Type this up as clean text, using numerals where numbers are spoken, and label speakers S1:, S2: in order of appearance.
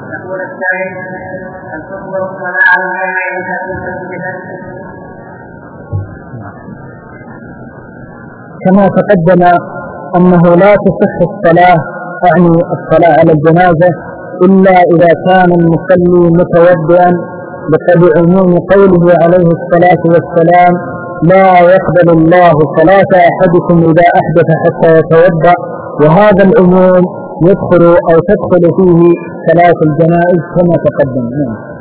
S1: يقول الشيخ الحكم الصلاة الجائزة مسجدا.
S2: كما تقدم أنه لا تصح الصلاة، أعني الصلاة على الجنازة، إلا إذا كان المصلي متوضئا، بعموم قوله عليه الصلاة والسلام: لا يقبل الله صلاة أحدكم إذا أحدث حتى يتوضأ. وهذا العموم يدخل أو تدخل فيه صلاة الجنائز كما تقدم.